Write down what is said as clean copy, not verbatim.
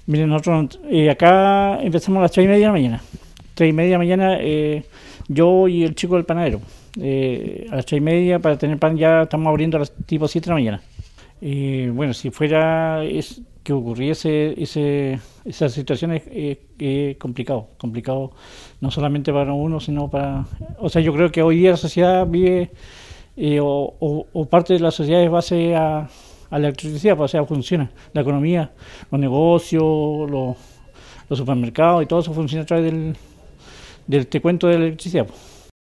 Miren, nosotros acá empezamos a las 3:30 de la mañana. 3:30 de la mañana, yo y el chico del panadero. A las 3:30 para tener pan ya estamos abriendo a las tipo 7 de la mañana. Bueno, si fuera que ocurriese esa situación es complicado no solamente para uno, sino para... O sea, yo creo que hoy día la sociedad vive, o parte de la sociedad es base a la electricidad, pues, o sea, funciona. La economía, los negocios, los supermercados y todo eso funciona a través del cuento de la electricidad, pues.